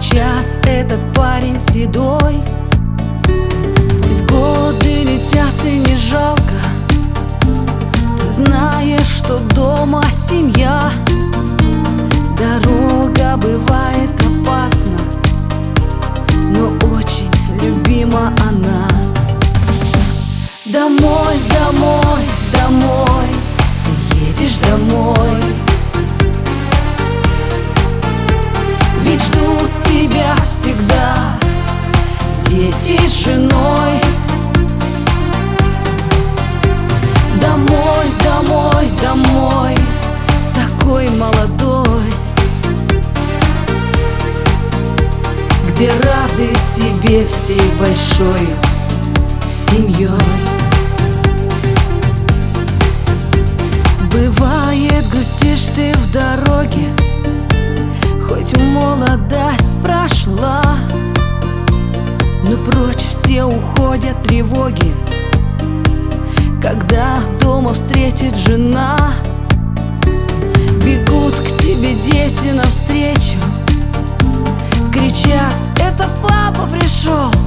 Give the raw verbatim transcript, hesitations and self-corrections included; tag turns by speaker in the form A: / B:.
A: сейчас этот парень седой. Пусть годы летят и не жалко, ты знаешь, что дома семья. Дорога бывает опасна, но очень любима она. Домой, домой, домой, ты едешь домой, ведь ждут тебя всегда дети с женой. Домой, домой, домой, такой молодой, где рады тебе всей большой семьей. Бывает, грустишь ты в дороге, хоть молодость прошла, но прочь все уходят тревоги, когда дома встретит жена. Бегут к тебе дети навстречу, кричат: это папа пришел.